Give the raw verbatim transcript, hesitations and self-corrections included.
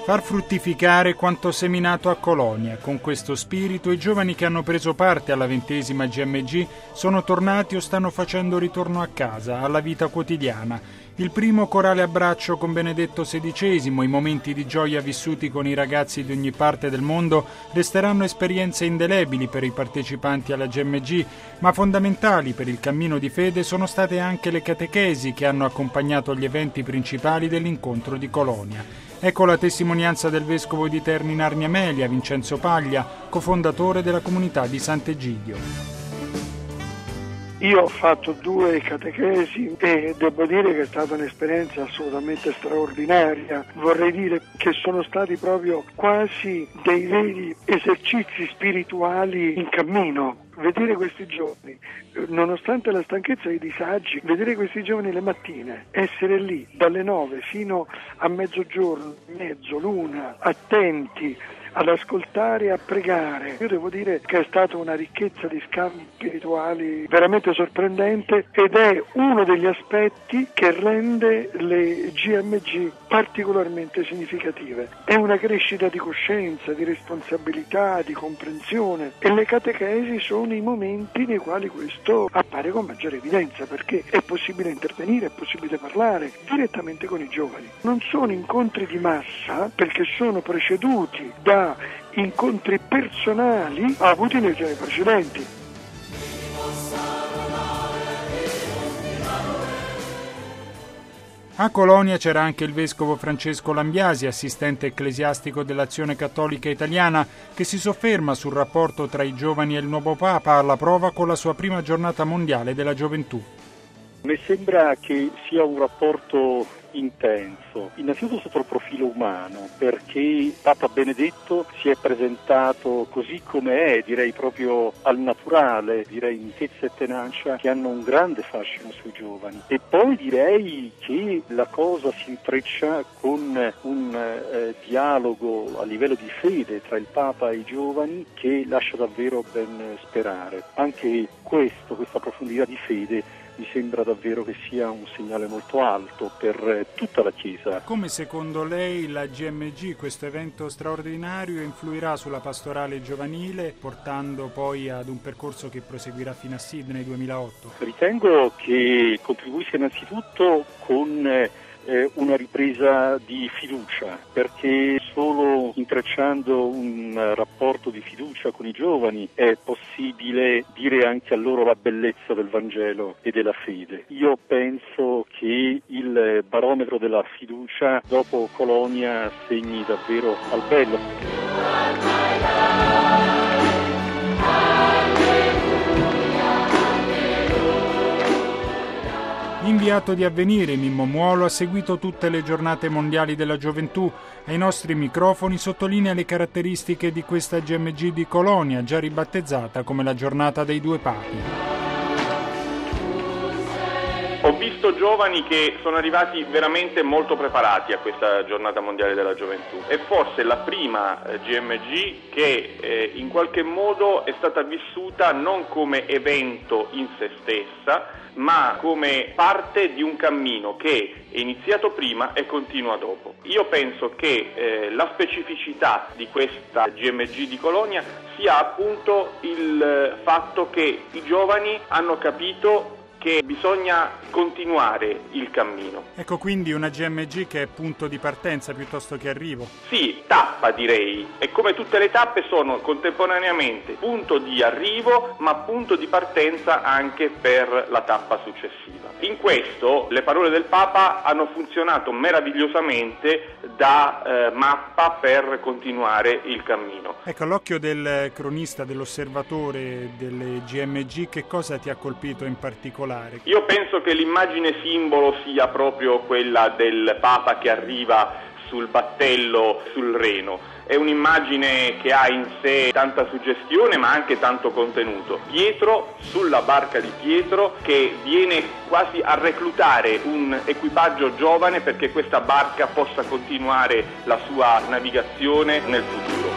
Far fruttificare quanto seminato a Colonia. Con questo spirito i giovani che hanno preso parte alla ventesima G M G sono tornati o stanno facendo ritorno a casa, alla vita quotidiana. Il primo corale abbraccio con Benedetto sedicesimo, i momenti di gioia vissuti con i ragazzi di ogni parte del mondo resteranno esperienze indelebili per i partecipanti alla G M G, ma fondamentali per il cammino di fede sono state anche le catechesi che hanno accompagnato gli eventi principali dell'incontro di Colonia. Ecco la testimonianza del vescovo di Terni Narni Amelia, Vincenzo Paglia, cofondatore della comunità di Sant'Egidio. Io ho fatto due catechesi e devo dire che è stata un'esperienza assolutamente straordinaria. Vorrei dire che sono stati proprio quasi dei veri esercizi spirituali in cammino. Vedere questi giovani, nonostante la stanchezza e i disagi, vedere questi giovani le mattine, essere lì dalle nove fino a mezzogiorno, mezzo, l'una, attenti ad ascoltare e a pregare. Io devo dire che è stata una ricchezza di scambi spirituali veramente sorprendente ed è uno degli aspetti che rende le G M G particolarmente significative. È una crescita di coscienza, di responsabilità, di comprensione e le catechesi sono i momenti nei quali questo appare con maggiore evidenza, perché è possibile intervenire, è possibile parlare direttamente con i giovani. Non sono incontri di massa perché sono preceduti da incontri personali avuti nei giorni precedenti. A Colonia c'era anche il vescovo Francesco Lambiasi, assistente ecclesiastico dell'Azione Cattolica Italiana, che si sofferma sul rapporto tra i giovani e il nuovo Papa alla prova con la sua prima giornata mondiale della gioventù. Mi sembra che sia un rapporto intenso, innanzitutto sotto il profilo umano, perché Papa Benedetto si è presentato così come è, direi proprio al naturale, direi intezza e tenacia che hanno un grande fascino sui giovani. E poi direi che la cosa si intreccia con un eh, dialogo a livello di fede tra il Papa e i giovani che lascia davvero ben sperare. Anche questo, questa profondità di fede mi sembra davvero che sia un segnale molto alto per tutta la Chiesa. Come secondo lei la G M G, questo evento straordinario, influirà sulla pastorale giovanile, portando poi ad un percorso che proseguirà fino a Sydney duemilaotto? Ritengo che contribuisca innanzitutto con eh, una ripresa di fiducia, perché solo intrecciando un rapporto di fiducia con i giovani è possibile dire anche a loro la bellezza del Vangelo e della fede. Io penso che il barometro della fiducia dopo Colonia segni davvero al bello. Inviato di Avvenire, Mimmo Muolo ha seguito tutte le giornate mondiali della gioventù. Ai nostri microfoni sottolinea le caratteristiche di questa G M G di Colonia, già ribattezzata come la giornata dei due papi. Ho visto giovani che sono arrivati veramente molto preparati a questa giornata mondiale della gioventù. È forse la prima G M G che eh, in qualche modo è stata vissuta non come evento in se stessa, ma come parte di un cammino che è iniziato prima e continua dopo. Io penso che eh, la specificità di questa G M G di Colonia sia appunto il fatto che i giovani hanno capito che bisogna continuare il cammino. Ecco quindi una G M G che è punto di partenza piuttosto che arrivo. Sì, tappa direi, e come tutte le tappe sono contemporaneamente punto di arrivo ma punto di partenza anche per la tappa successiva. In questo le parole del Papa hanno funzionato meravigliosamente da eh, mappa per continuare il cammino. Ecco, all'occhio del cronista, dell'osservatore delle G M G, che cosa ti ha colpito in particolare? Io penso che l'immagine simbolo sia proprio quella del Papa che arriva sul battello sul Reno. È un'immagine che ha in sé tanta suggestione ma anche tanto contenuto. Pietro sulla barca di Pietro che viene quasi a reclutare un equipaggio giovane perché questa barca possa continuare la sua navigazione nel futuro.